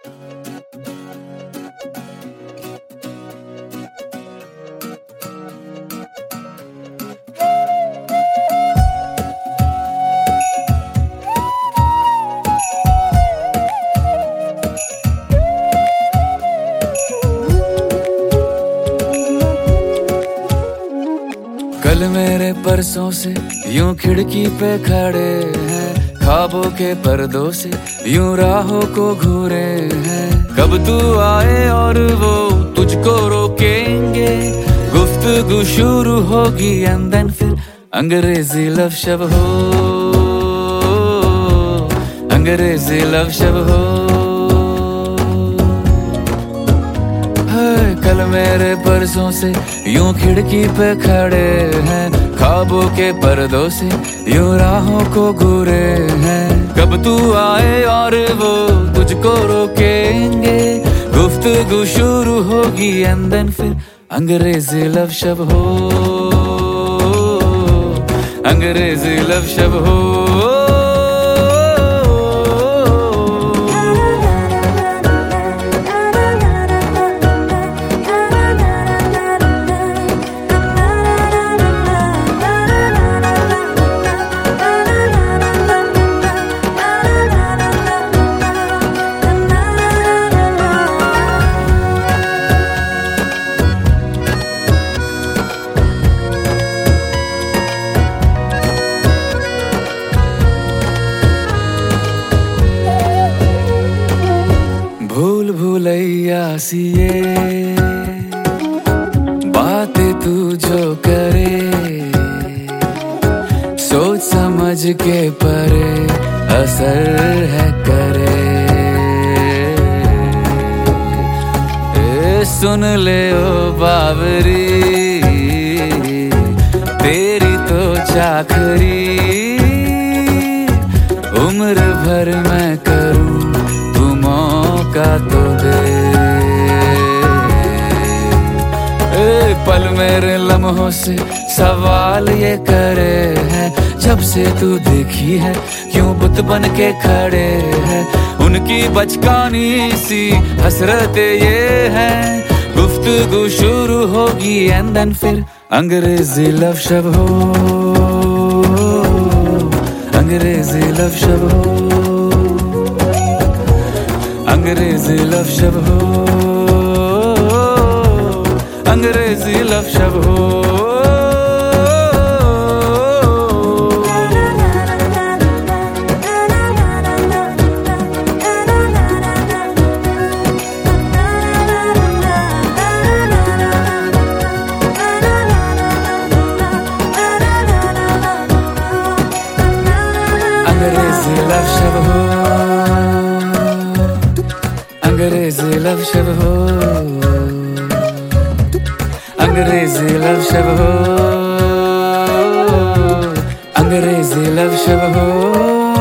कल मेरे परसों से यूं खिड़की पे खड़े हैं, ख्वाबों के पर्दों से यूं राहों को घूरे हैं। कब तू आए और वो तुझको रोकेंगे, गुफ्तगू शुरू होगी एंड देन फिर अंग्रेजी लव शब हो, अंग्रेजी लव शब हो। कल मेरे परसों से यूं खिड़की पे खड़े हैं, ख्वाबों के पर्दों से यूं राहों को घूरे हैं। कब तू आए और वो तुझको रोकेंगे, गुफ्तगू शुरू होगी एंड देन फिर अंग्रेजी लव शब हो, अंग्रेजी लव शब हो। भूल भुलैया सी ये बातें तू जो करे, सोच समझ के परे असर है करे। सुन ले ओ बावरी, तेरी तो चाकरी उम्र भर मैं करूं, तू मौका तो दे। पल मेरे लम्हों से सवाल ये करे हैं, जब से तू देखी है क्यों बुत बन के खड़े हैं। उनकी बचकानी सी हसरतें ये हैं, गुफ्तगू शुरू होगी एंड देन फिर अंग्रेजी लव शब हो, अंग्रेजी लव शब हो, अंग्रेजी लव शब हो, अंग्रेजी लव शब हो। अंग्रेजी लव शब हो, अंग्रेजी लव शब हो, अंग्रेजी लव शब हो, अंग्रेजी लव शब हो।